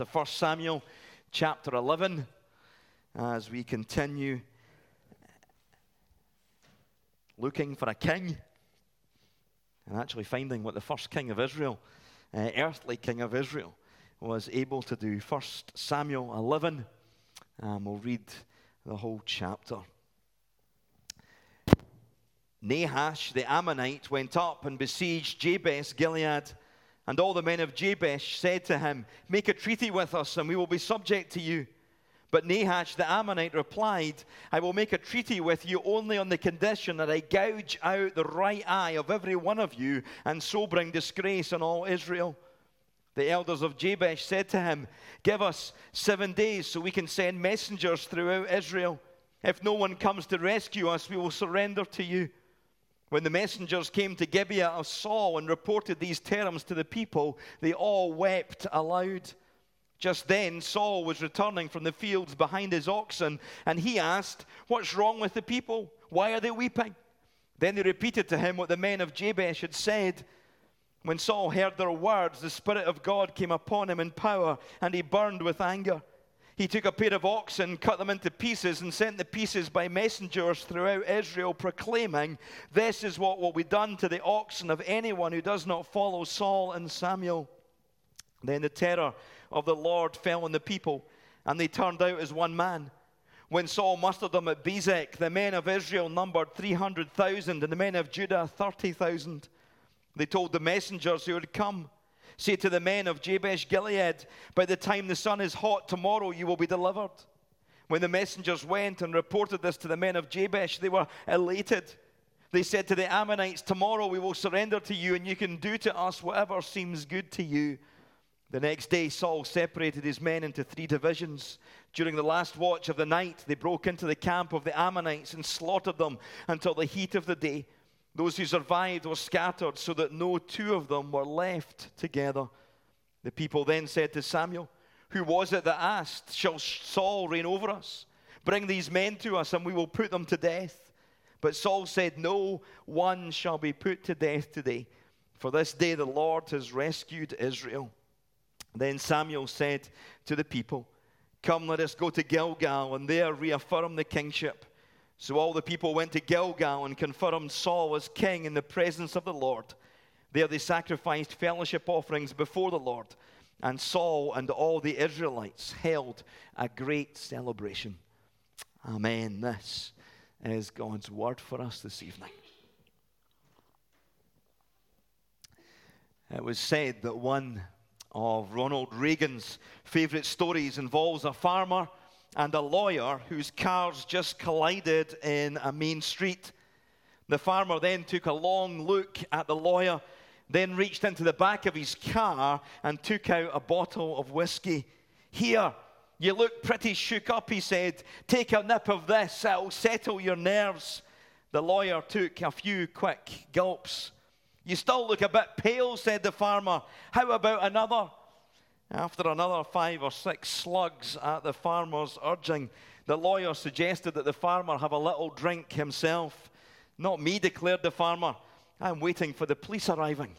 The 1 Samuel chapter 11, as we continue looking for a king and actually finding what the first king of Israel, earthly king of Israel, was able to do. 1 Samuel 11, we'll read the whole chapter. Nahash the Ammonite went up and besieged Jabesh Gilead. And all the men of Jabesh said to him, "Make a treaty with us, and we will be subject to you." But Nahash the Ammonite replied, "I will make a treaty with you only on the condition that I gouge out the right eye of every one of you, and so bring disgrace on all Israel." The elders of Jabesh said to him, "Give us 7 days so we can send messengers throughout Israel. If no one comes to rescue us, we will surrender to you." When the messengers came to Gibeah of Saul and reported these terms to the people, they all wept aloud. Just then Saul was returning from the fields behind his oxen, and he asked, "What's wrong with the people? Why are they weeping?" Then they repeated to him what the men of Jabesh had said. When Saul heard their words, the Spirit of God came upon him in power, and he burned with anger. He took a pair of oxen, cut them into pieces, and sent the pieces by messengers throughout Israel, proclaiming, "This is what will be done to the oxen of anyone who does not follow Saul and Samuel." Then the terror of the Lord fell on the people, and they turned out as one man. When Saul mustered them at Bezek, the men of Israel numbered 300,000, and the men of Judah 30,000. They told the messengers who had come, "Say to the men of Jabesh Gilead, by the time the sun is hot tomorrow, you will be delivered." When the messengers went and reported this to the men of Jabesh, they were elated. They said to the Ammonites, "Tomorrow we will surrender to you, and you can do to us whatever seems good to you." The next day Saul separated his men into 3 divisions. During the last watch of the night, they broke into the camp of the Ammonites and slaughtered them until the heat of the day. Those who survived were scattered so that no 2 of them were left together. The people then said to Samuel, "Who was it that asked, 'Shall Saul reign over us?' Bring these men to us, and we will put them to death." But Saul said, "No one shall be put to death today, for this day the Lord has rescued Israel." Then Samuel said to the people, "Come, let us go to Gilgal, and there reaffirm the kingship." So all the people went to Gilgal and confirmed Saul as king in the presence of the Lord. There they sacrificed fellowship offerings before the Lord, and Saul and all the Israelites held a great celebration. Amen. This is God's word for us this evening. It was said that one of Ronald Reagan's favorite stories involves a farmer and a lawyer whose cars just collided in a main street. The farmer then took a long look at the lawyer, then reached into the back of his car and took out a bottle of whiskey. "Here, you look pretty shook up," he said. "Take a nip of this, it'll settle your nerves." The lawyer took a few quick gulps. "You still look a bit pale," said the farmer. "How about another?" After another 5 or 6 slugs at the farmer's urging, the lawyer suggested that the farmer have a little drink himself. "Not me," declared the farmer. "I'm waiting for the police arriving."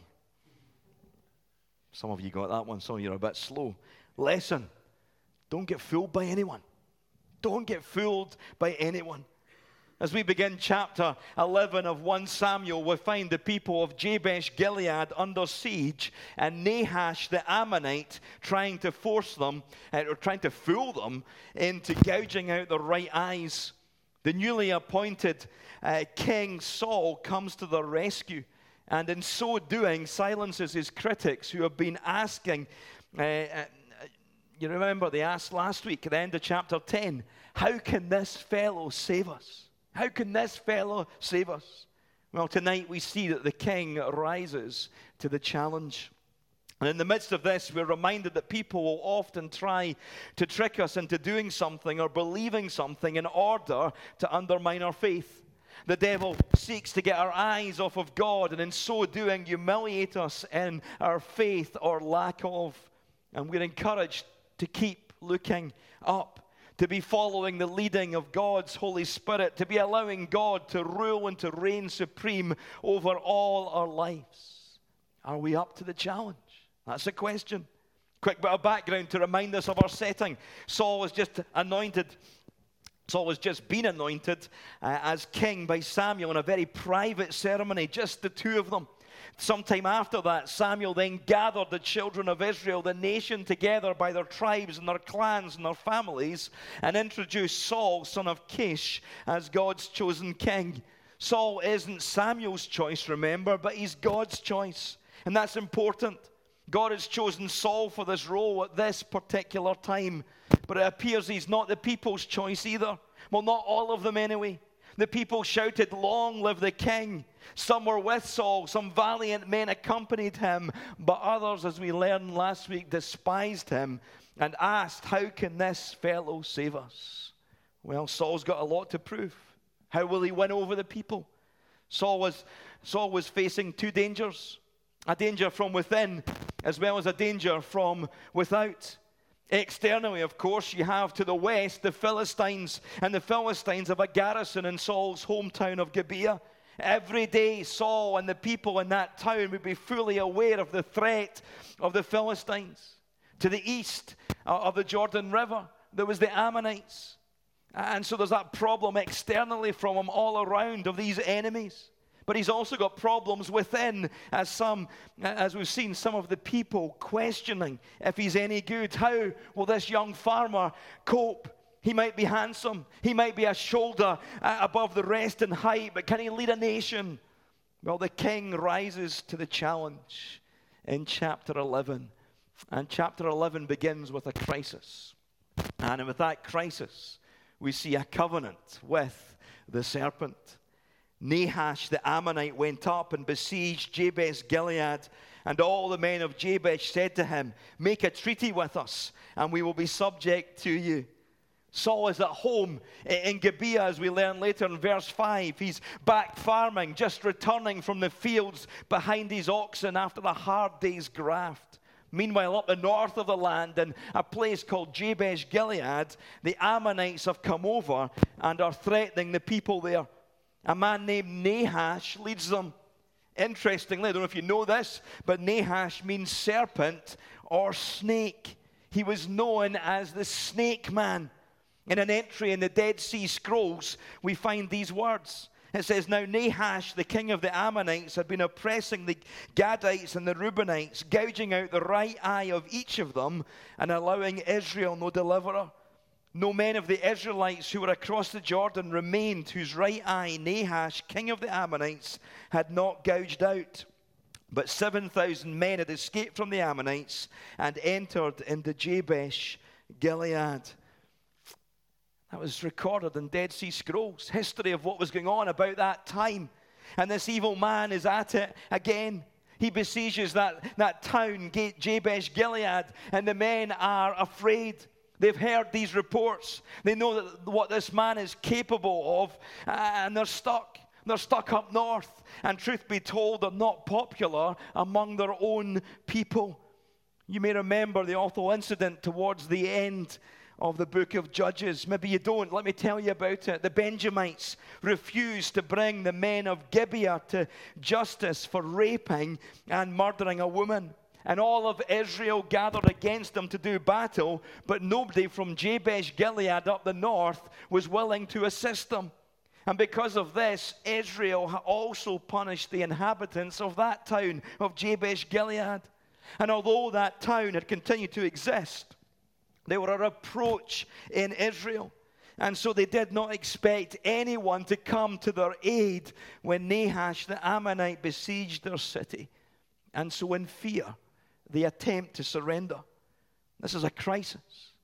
Some of you got that one, some of you are a bit slow. Lesson: don't get fooled by anyone. Don't get fooled by anyone. As we begin chapter 11 of 1 Samuel, we find the people of Jabesh Gilead under siege, and Nahash the Ammonite trying to force them, or trying to fool them into gouging out their right eyes. The newly appointed King Saul comes to their rescue, and in so doing silences his critics who have been asking, you remember they asked last week at the end of chapter 10, "How can this fellow save us? How can this fellow save us?" Well, tonight we see that the king rises to the challenge. And in the midst of this, we're reminded that people will often try to trick us into doing something or believing something in order to undermine our faith. The devil seeks to get our eyes off of God, and in so doing, humiliate us in our faith or lack of. And we're encouraged to keep looking up, to be following the leading of God's Holy Spirit, to be allowing God to rule and to reign supreme over all our lives. Are we up to the challenge? That's a question. Quick bit of background to remind us of our setting. Saul was just been anointed as king by Samuel in a very private ceremony, just the two of them. Sometime after that, Samuel then gathered the children of Israel, the nation, together by their tribes and their clans and their families, and introduced Saul, son of Kish, as God's chosen king. Saul isn't Samuel's choice, remember, but he's God's choice. And that's important. God has chosen Saul for this role at this particular time. But it appears he's not the people's choice either. Well, not all of them anyway. The people shouted, "Long live the king." Some were with Saul. Some valiant men accompanied him. But others, as we learned last week, despised him and asked, "How can this fellow save us?" Well, Saul's got a lot to prove. How will he win over the people? Saul was facing two dangers. A danger from within as well as a danger from without. Externally, of course, you have to the west the Philistines, and the Philistines have a garrison in Saul's hometown of Gibeah. Every day, Saul and the people in that town would be fully aware of the threat of the Philistines. To the east of the Jordan River, there was the Ammonites. And so there's that problem externally from him all around of these enemies. But he's also got problems within, as we've seen, some of the people questioning if he's any good. How will this young farmer cope? He might be handsome. He might be a shoulder above the rest in height, but can he lead a nation? Well, the king rises to the challenge in chapter 11. And chapter 11 begins with a crisis. And with that crisis, we see a covenant with the serpent. Nahash the Ammonite went up and besieged Jabesh Gilead, and all the men of Jabesh said to him, "Make a treaty with us, and we will be subject to you." Saul is at home in Gibeah, as we learn later in verse 5. He's back farming, just returning from the fields behind his oxen after the hard day's graft. Meanwhile, up the north of the land, in a place called Jabesh Gilead, the Ammonites have come over and are threatening the people there. A man named Nahash leads them. Interestingly, I don't know if you know this, but Nahash means serpent or snake. He was known as the snake man. In an entry in the Dead Sea Scrolls, we find these words. It says, "Now Nahash, the king of the Ammonites, had been oppressing the Gadites and the Reubenites, gouging out the right eye of each of them and allowing Israel no deliverer. No men of the Israelites who were across the Jordan remained, whose right eye Nahash, king of the Ammonites, had not gouged out. But 7,000 men had escaped from the Ammonites and entered into Jabesh Gilead." That was recorded in Dead Sea Scrolls, history of what was going on about that time. And this evil man is at it again. He besieges that town, Jabesh Gilead, and the men are afraid. They've heard these reports. They know what this man is capable of, and they're stuck. They're stuck up north. And truth be told, they're not popular among their own people. You may remember the awful incident towards the end of the book of Judges. Maybe you don't. Let me tell you about it. The Benjamites refused to bring the men of Gibeah to justice for raping and murdering a woman. And all of Israel gathered against them to do battle, but nobody from Jabesh Gilead up the north was willing to assist them. And because of this, Israel also punished the inhabitants of that town of Jabesh Gilead. And although that town had continued to exist, they were a reproach in Israel. And so they did not expect anyone to come to their aid when Nahash the Ammonite besieged their city. And so in fear, they attempt to surrender. This is a crisis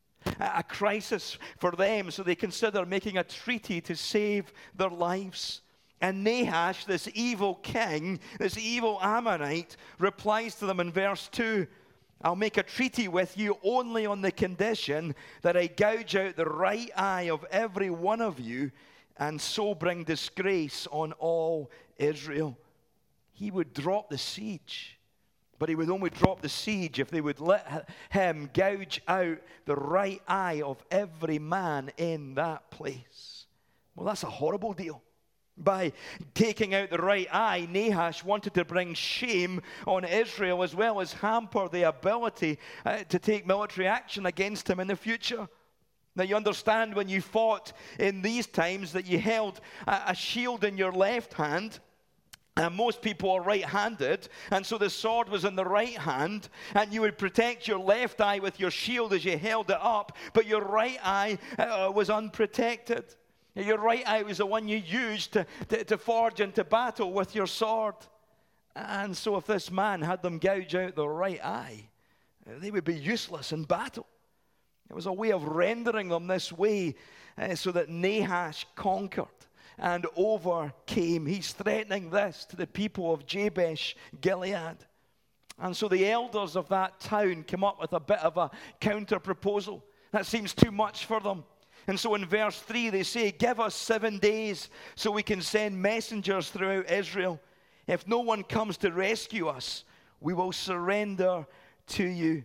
for them, so they consider making a treaty to save their lives. And Nahash, this evil king, this evil Ammonite, replies to them in verse 2, "I'll make a treaty with you only on the condition that I gouge out the right eye of every one of you and so bring disgrace on all Israel." He would drop the siege. But he would only drop the siege if they would let him gouge out the right eye of every man in that place. Well, that's a horrible deal. By taking out the right eye, Nahash wanted to bring shame on Israel as well as hamper the ability to take military action against him in the future. Now you understand when you fought in these times that you held a shield in your left hand. And most people are right-handed, and so the sword was in the right hand, and you would protect your left eye with your shield as you held it up, but your right eye was unprotected. Your right eye was the one you used to forge into battle with your sword. And so if this man had them gouge out the right eye, they would be useless in battle. It was a way of rendering them this way so that Nahash conquered and overcame. He's threatening this to the people of Jabesh Gilead. And so the elders of that town came up with a bit of a counter proposal. That seems too much for them. And so in verse 3 they say, give us 7 days so we can send messengers throughout Israel. If no one comes to rescue us, we will surrender to you.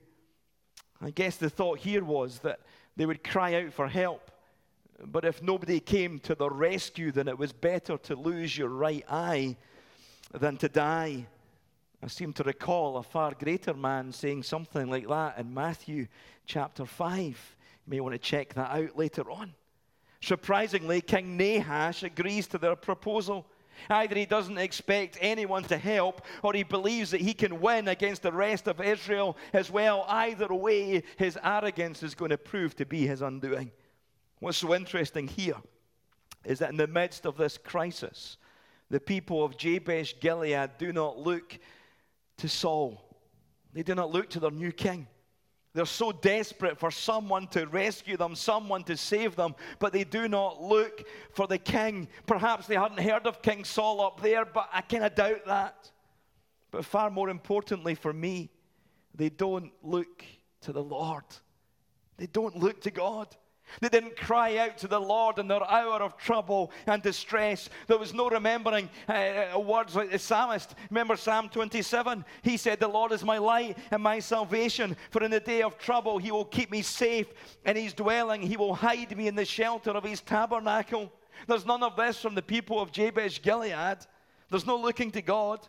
I guess the thought here was that they would cry out for help. But if nobody came to the rescue, then it was better to lose your right eye than to die. I seem to recall a far greater man saying something like that in Matthew chapter 5. You may want to check that out later on. Surprisingly, King Nahash agrees to their proposal. Either he doesn't expect anyone to help, or he believes that he can win against the rest of Israel as well. Either way, his arrogance is going to prove to be his undoing. What's so interesting here is that in the midst of this crisis, the people of Jabesh Gilead do not look to Saul. They do not look to their new king. They're so desperate for someone to rescue them, someone to save them, but they do not look for the king. Perhaps they hadn't heard of King Saul up there, but I kind of doubt that. But far more importantly for me, they don't look to the Lord. They don't look to God. They didn't cry out to the Lord in their hour of trouble and distress. There was no remembering words like the psalmist. Remember Psalm 27? He said, the Lord is my light and my salvation. For in the day of trouble he will keep me safe in his dwelling. He will hide me in the shelter of his tabernacle. There's none of this from the people of Jabesh Gilead. There's no looking to God.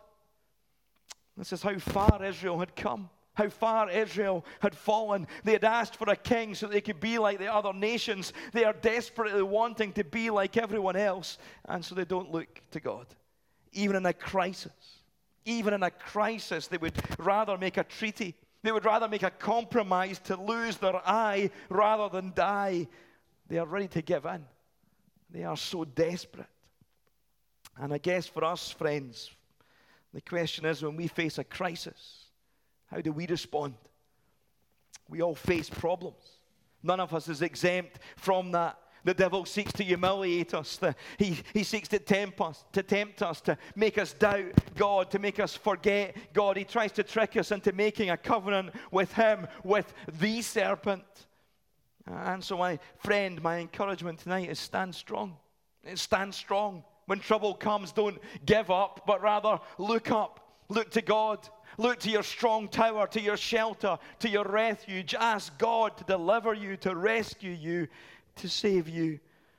This is how far Israel had come. How far Israel had fallen. They had asked for a king so they could be like the other nations. They are desperately wanting to be like everyone else. And so they don't look to God. Even in a crisis. Even in a crisis, they would rather make a treaty. They would rather make a compromise to lose their eye rather than die. They are ready to give in. They are so desperate. And I guess for us, friends, the question is when we face a crisis, how do we respond? We all face problems. None of us is exempt from that. The devil seeks to humiliate us. He seeks to tempt us, to make us doubt God, to make us forget God. He tries to trick us into making a covenant with him, with the serpent. And so my friend, my encouragement tonight is stand strong. Stand strong. When trouble comes, don't give up, but rather look up. Look to God. Look to your strong tower, to your shelter, to your refuge. Ask God to deliver you, to rescue you, to save you.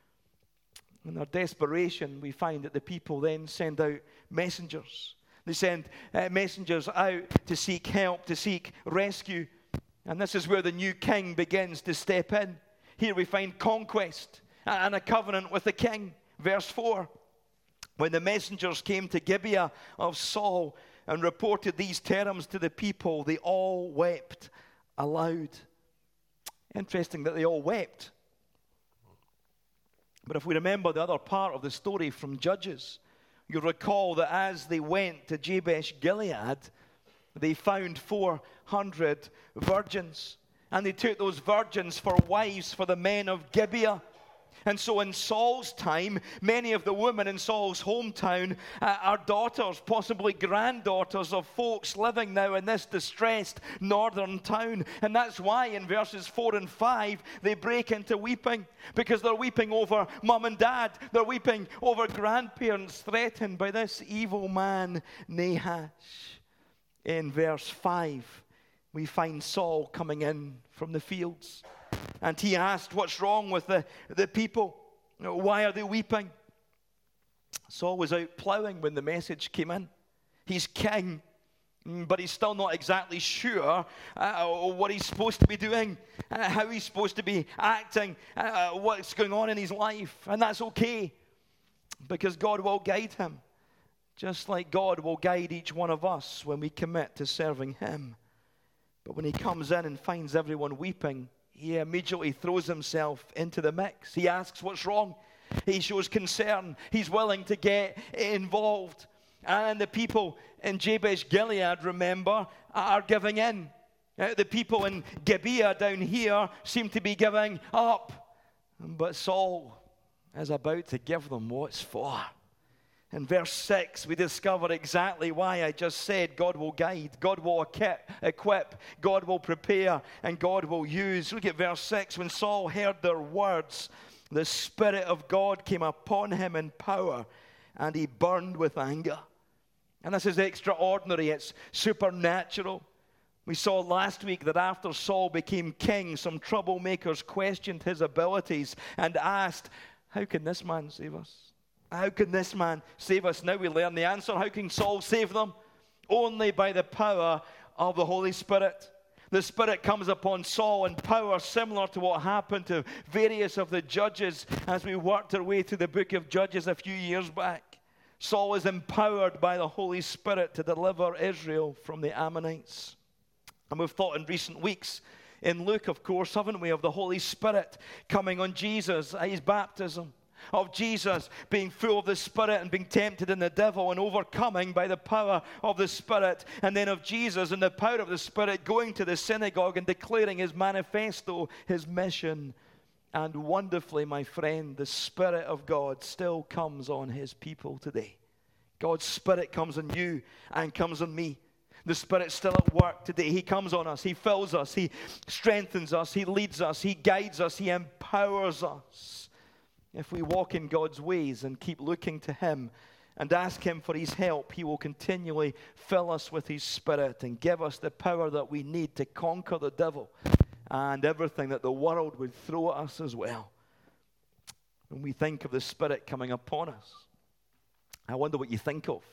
In their desperation, we find that the people then send out messengers. They send messengers out to seek help, to seek rescue. And this is where the new king begins to step in. Here we find conquest and a covenant with the king. Verse 4. When the messengers came to Gibeah of Saul and reported these terms to the people, they all wept aloud. Interesting that they all wept. But if we remember the other part of the story from Judges, you'll recall that as they went to Jabesh Gilead, they found 400 virgins. And they took those virgins for wives for the men of Gibeah. And so in Saul's time, many of the women in Saul's hometown are daughters, possibly granddaughters of folks living now in this distressed northern town. And that's why in verses 4 and 5, they break into weeping. Because they're weeping over mom and dad. They're weeping over grandparents threatened by this evil man, Nahash. In verse 5, we find Saul coming in from the fields. And he asked, what's wrong with the people? Why are they weeping? Saul was out plowing when the message came in. He's king, but he's still not exactly sure what he's supposed to be doing, how he's supposed to be acting, what's going on in his life. And that's okay, because God will guide him, just like God will guide each one of us when we commit to serving him. But when he comes in and finds everyone weeping, he immediately throws himself into the mix. He asks what's wrong. He shows concern. He's willing to get involved. And the people in Jabesh Gilead, remember, are giving in. The people in Gibeah down here seem to be giving up. But Saul is about to give them what's for. In verse 6, we discover exactly why I just said God will guide, God will equip, God will prepare, and God will use. Look at verse 6. When Saul heard their words, the Spirit of God came upon him in power, and he burned with anger. And this is extraordinary. It's supernatural. We saw last week that after Saul became king, some troublemakers questioned his abilities and asked, how can this man save us? How can this man save us? Now we learn the answer. How can Saul save them? Only by the power of the Holy Spirit. The Spirit comes upon Saul in power similar to what happened to various of the judges as we worked our way through the book of Judges a few years back. Saul is empowered by the Holy Spirit to deliver Israel from the Ammonites. And we've thought in recent weeks, in Luke, of course, haven't we, of the Holy Spirit coming on Jesus at his baptism. Of Jesus being full of the Spirit and being tempted in the devil and overcoming by the power of the Spirit. And then of Jesus and the power of the Spirit going to the synagogue and declaring his manifesto, his mission. And wonderfully, my friend, the Spirit of God still comes on his people today. God's Spirit comes on you and comes on me. The Spirit's still at work today. He comes on us. He fills us. He strengthens us. He leads us. He guides us. He empowers us. If we walk in God's ways and keep looking to him and ask him for his help, he will continually fill us with his Spirit and give us the power that we need to conquer the devil and everything that the world would throw at us as well. When we think of the Spirit coming upon us, I wonder what you think of.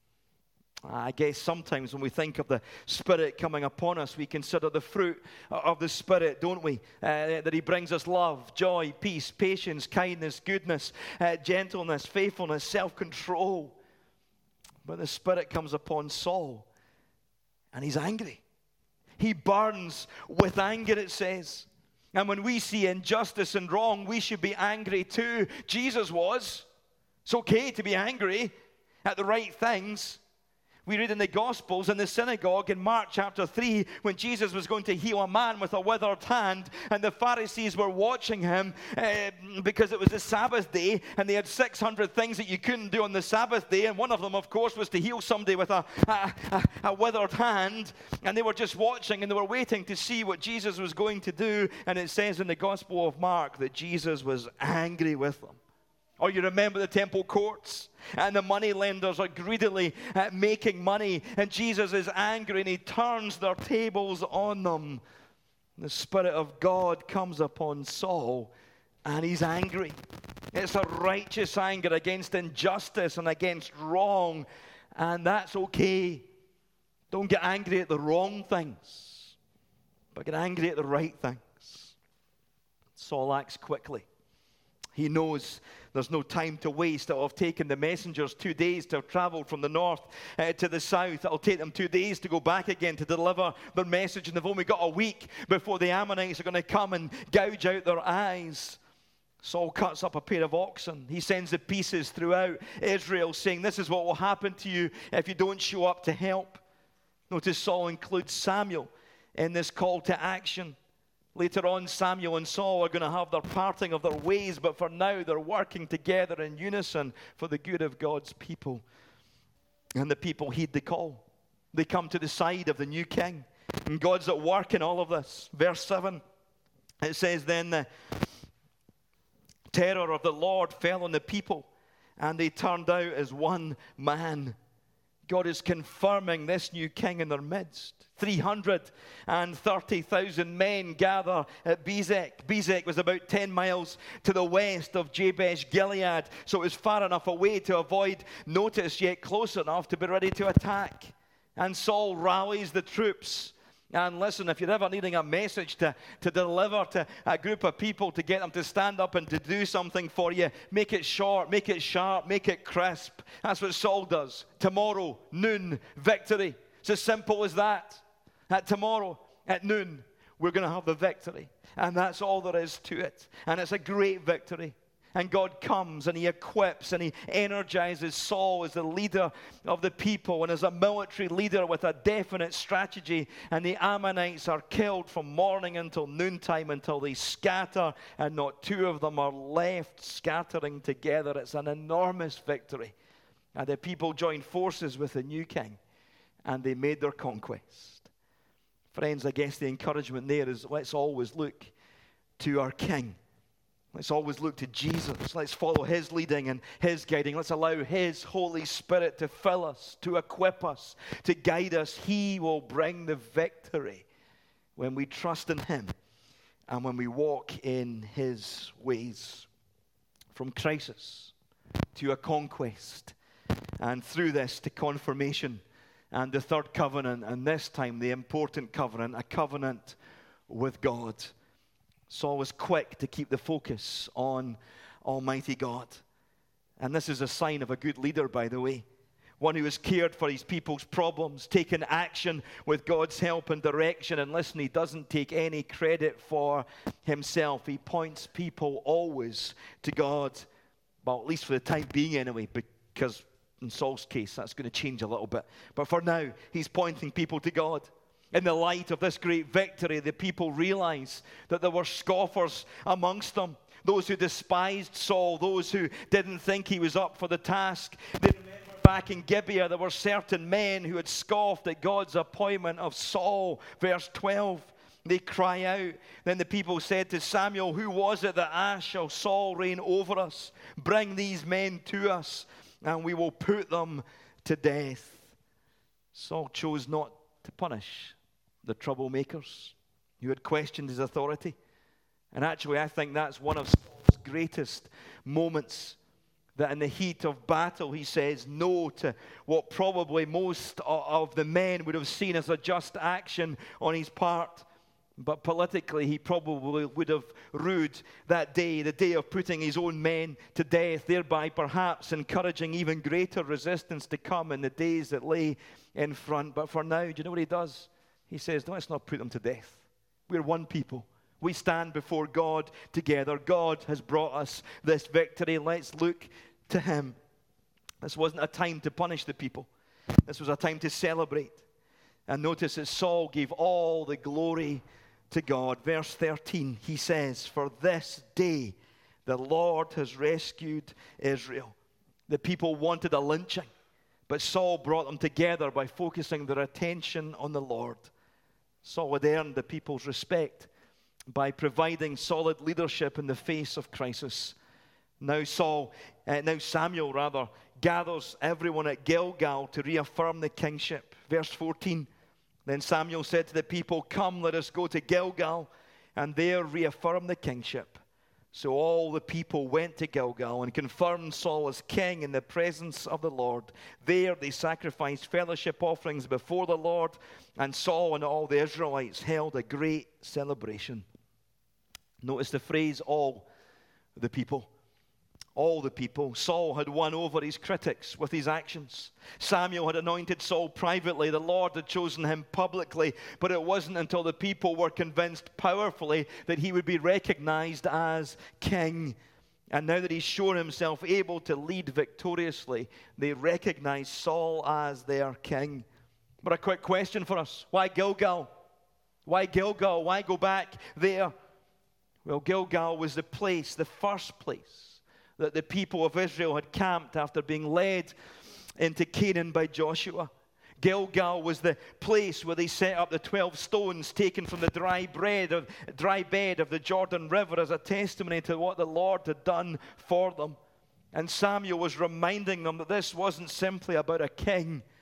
I guess sometimes when we think of the Spirit coming upon us, we consider the fruit of the Spirit, don't we? That he brings us love, joy, peace, patience, kindness, goodness, gentleness, faithfulness, self-control. But the Spirit comes upon Saul, and he's angry. He burns with anger, it says. And when we see injustice and wrong, we should be angry too. Jesus was. It's okay to be angry at the right things. We read in the Gospels in the synagogue in Mark chapter 3 when Jesus was going to heal a man with a withered hand, and the Pharisees were watching him because it was the Sabbath day and they had 600 things that you couldn't do on the Sabbath day, and one of them, of course, was to heal somebody with a withered hand, and they were just watching and they were waiting to see what Jesus was going to do. And it says in the Gospel of Mark that Jesus was angry with them. Or you remember the temple courts, and the money lenders are greedily making money, and Jesus is angry and he turns their tables on them. The Spirit of God comes upon Saul and he's angry. It's a righteous anger against injustice and against wrong, and that's okay. Don't get angry at the wrong things, but get angry at the right things. Saul acts quickly. He knows there's no time to waste. It'll have taken the messengers 2 days to have traveled from the north to the south. It'll take them 2 days to go back again to deliver their message. And they've only got a week before the Ammonites are going to come and gouge out their eyes. Saul cuts up a pair of oxen. He sends the pieces throughout Israel saying, this is what will happen to you if you don't show up to help. Notice Saul includes Samuel in this call to action. Later on, Samuel and Saul are going to have their parting of their ways, but for now, they're working together in unison for the good of God's people. And the people heed the call. They come to the side of the new king. And God's at work in all of this. Verse 7, it says, then the terror of the Lord fell on the people, and they turned out as one man. God is confirming this new king in their midst. 330,000 men gather at Bezek. Bezek was about 10 miles to the west of Jabesh Gilead, so it was far enough away to avoid notice, yet close enough to be ready to attack. And Saul rallies the troops. And listen, if you're ever needing a message to deliver to a group of people, to get them to stand up and to do something for you, make it short, make it sharp, make it crisp. That's what Saul does. Tomorrow, noon, victory. It's as simple as that. At tomorrow, at noon, we're going to have the victory. And that's all there is to it. And it's a great victory. And God comes and he equips and he energizes Saul as the leader of the people and as a military leader with a definite strategy. And the Ammonites are killed from morning until noontime until they scatter, and not two of them are left scattering together. It's an enormous victory. And the people joined forces with the new king and they made their conquest. Friends, I guess the encouragement there is, let's always look to our king. Let's always look to Jesus. Let's follow his leading and his guiding. Let's allow his Holy Spirit to fill us, to equip us, to guide us. He will bring the victory when we trust in him and when we walk in his ways. From crisis to a conquest, and through this to confirmation and the third covenant, and this time the important covenant, a covenant with God. Saul was quick to keep the focus on Almighty God. And this is a sign of a good leader, by the way. One who has cared for his people's problems, taken action with God's help and direction. And listen, he doesn't take any credit for himself. He points people always to God. Well, at least for the time being anyway, because in Saul's case, that's going to change a little bit. But for now, he's pointing people to God. In the light of this great victory, the people realize that there were scoffers amongst them, those who despised Saul, those who didn't think he was up for the task. They remember back in Gibeah, there were certain men who had scoffed at God's appointment of Saul. Verse 12, they cry out. Then the people said to Samuel, who was it that shall Saul reign over us? Bring these men to us, and we will put them to death. Saul chose not to punish the troublemakers who had questioned his authority. And actually, I think that's one of Saul's greatest moments, that in the heat of battle, he says no to what probably most of the men would have seen as a just action on his part. But politically, he probably would have rued that day, the day of putting his own men to death, thereby perhaps encouraging even greater resistance to come in the days that lay in front. But for now, do you know what he does? He says, no, let's not put them to death. We're one people. We stand before God together. God has brought us this victory. Let's look to him. This wasn't a time to punish the people. This was a time to celebrate. And notice that Saul gave all the glory to God. Verse 13, he says, for this day the Lord has rescued Israel. The people wanted a lynching, but Saul brought them together by focusing their attention on the Lord. Saul had earned the people's respect by providing solid leadership in the face of crisis. Now Samuel gathers everyone at Gilgal to reaffirm the kingship. Verse 14, then Samuel said to the people, come, let us go to Gilgal, and there reaffirm the kingship. So all the people went to Gilgal and confirmed Saul as king in the presence of the Lord. There they sacrificed fellowship offerings before the Lord, and Saul and all the Israelites held a great celebration. Notice the phrase, all the people. All the people. Saul had won over his critics with his actions. Samuel had anointed Saul privately. The Lord had chosen him publicly. But it wasn't until the people were convinced powerfully that he would be recognized as king. And now that he's shown himself able to lead victoriously, they recognize Saul as their king. But a quick question for us. Why Gilgal? Why Gilgal? Why go back there? Well, Gilgal was the place, the first place, that the people of Israel had camped after being led into Canaan by Joshua. Gilgal was the place where they set up the 12 stones taken from the dry bed of the Jordan River as a testimony to what the Lord had done for them. And Samuel was reminding them that this wasn't simply about a king,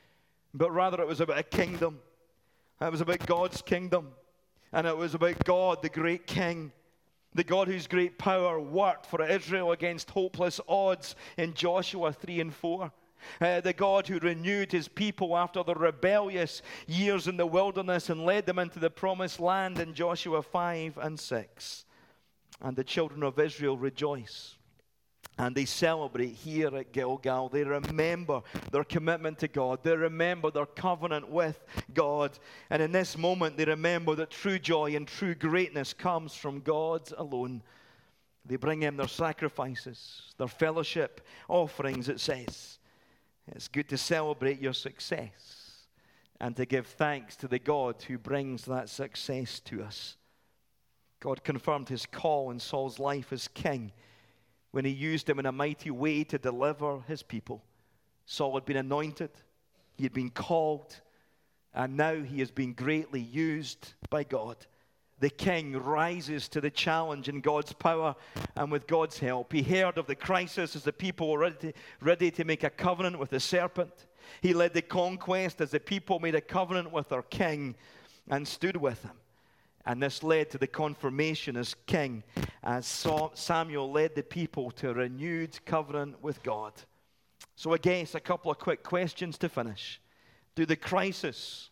but rather it was about a kingdom. It was about God's kingdom. And it was about God, the great King, the God whose great power worked for Israel against hopeless odds in Joshua 3 and 4. The God who renewed his people after the rebellious years in the wilderness and led them into the promised land in Joshua 5 and 6. And the children of Israel rejoice. And they celebrate here at Gilgal. They remember their commitment to God. They remember their covenant with God. And in this moment, they remember that true joy and true greatness comes from God alone. They bring him their sacrifices, their fellowship offerings, it says. It's good to celebrate your success and to give thanks to the God who brings that success to us. God confirmed his call in Saul's life as king when he used him in a mighty way to deliver his people. Saul had been anointed, he had been called, and now he has been greatly used by God. The king rises to the challenge in God's power and with God's help. He heard of the crisis as the people were ready to make a covenant with the serpent. He led the conquest as the people made a covenant with their king and stood with him. And this led to the confirmation as king, as Samuel led the people to a renewed covenant with God. So I guess a couple of quick questions to finish. Do the crises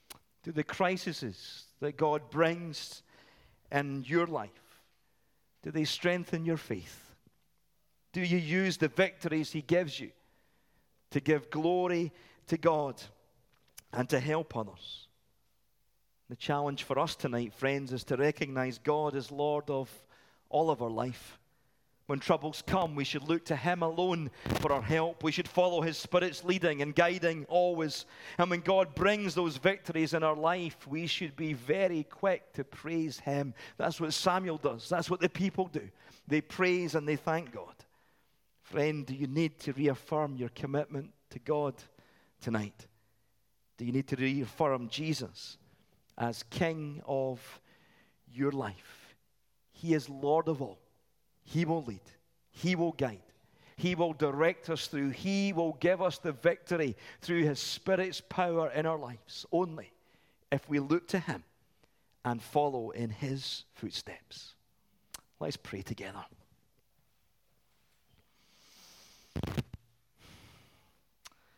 that God brings in your life, do they strengthen your faith? Do you use the victories he gives you to give glory to God and to help others? The challenge for us tonight, friends, is to recognize God as Lord of all of our life. When troubles come, we should look to him alone for our help. We should follow his Spirit's leading and guiding always. And when God brings those victories in our life, we should be very quick to praise him. That's what Samuel does. That's what the people do. They praise and they thank God. Friend, do you need to reaffirm your commitment to God tonight? Do you need to reaffirm Jesus as King of your life? He is Lord of all. He will lead. He will guide. He will direct us through. He will give us the victory through his Spirit's power in our lives only if we look to him and follow in his footsteps. Let's pray together.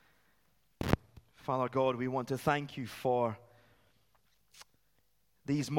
Father God, we want to thank you for these moments.